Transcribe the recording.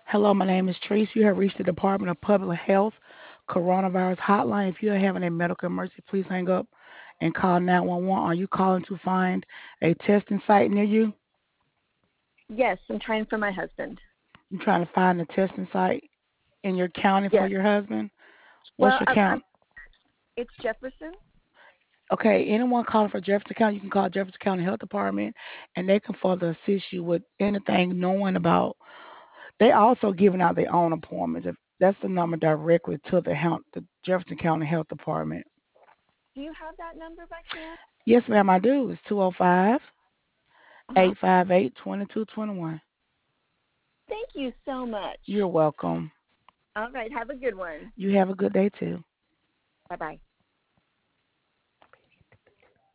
Hello, my name is Trace. You have reached the Department of Public Health Coronavirus Hotline. If you are having a medical emergency, please hang up and call 911. Are you calling to find a testing site near you? Yes, I'm trying for my husband. You're trying to find a testing site in your county for Yes. your husband? What's Well, your I'm count? it's Jefferson. Okay, anyone calling for Jefferson County, you can call Jefferson County Health Department and they can further assist you with anything knowing about. They also giving out their own appointments. If that's the number directly to the Jefferson County Health Department. Do you have that number by chance? Yes, ma'am, I do. It's 205 Uh-huh. 858 2221. Thank you so much. You're welcome. All right, have a good one. You have a good day too. Bye-bye.